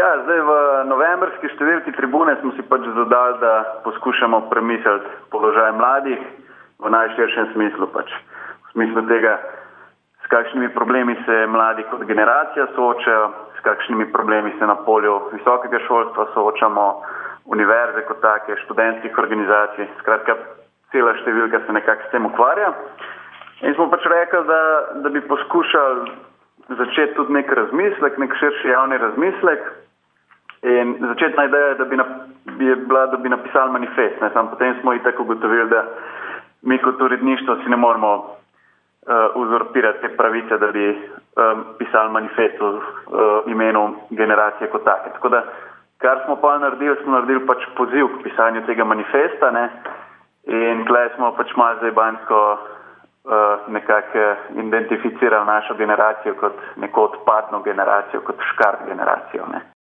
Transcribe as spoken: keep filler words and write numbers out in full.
Ja, zdaj v novembrski številki Tribune smo si pač zadali, da poskušamo premisliti položaj mladih v najširšem smislu pač. V smislu tega, s kakšnimi problemi se mladi kot generacija soočajo, s kakšnimi problemi se na polju visokega šolstva soočamo, univerze kot take, študentskih organizacij, skratka, cela številka se nekako s tem ukvarja. In smo pač rekli, da, da bi poskušali začeti tudi nek razmislek, nek širši javni razmislek. In začetna ideja je, da bi, nap, bi bila, da bi napisali manifest. Ne? Sam potem smo itak ugotovili, da mi kot uredništvo si ne moramo uh, uzurpirati te pravice, da bi um, pisali manifest v uh, imenu generacije kot take. Tako da, kar smo pa naredili, smo naredili pač poziv k pisanju tega manifesta, ne? In tukaj smo pač malo zajbansko Uh, nekako identificirali našo generacijo kot neko odpadno generacijo, kot škart generacijo. Ne.